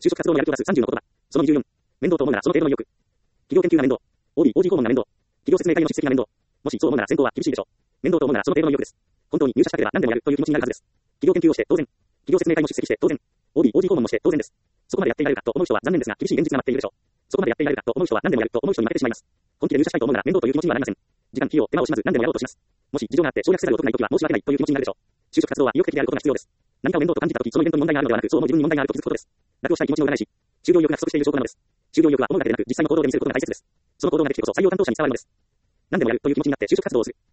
就職活動のやる気を出す30の言葉。その24。面倒と思うならその程度の意欲。企業研究が面倒。OB、OG 訪問が面倒。企業説明会の出席が面倒。もしそう思うなら選考は厳しいでしょう。面倒と思うならその程度の意欲です。本当に入社したければ何でもやるという気持ちになるはずです。企業研究をして当然。企業説明会も出席して当然。OB、OG 訪問もして当然です。そこまでやっていられるかと思う人は残念ですが厳しい現実が待っているでしょう。そこまでやっていられるかと思う人は何でもやると思う人に負けてしまいます。本気で入社したいと思うなら面倒という気持ちにはなりません。時間、費用、手間を惜しまず何でもやろうとします。もし事情があって省略せざるを得ないときは申し訳ないという気持ちになるでしょう。就職活動は意欲的であることが必要です。何かを面倒と感じたとき、そのイベントに問題があるのではなく、そうも自分に問題があると気づくことです。楽をしたい気持ちの裏返し。就業意欲が不足している証拠なのです。就業意欲は思うだけでなく、実際の行動で見せることが大切です。その行動ができてこそ採用担当者に伝わるのです。何でもやるという気持ちになって就職活動をする。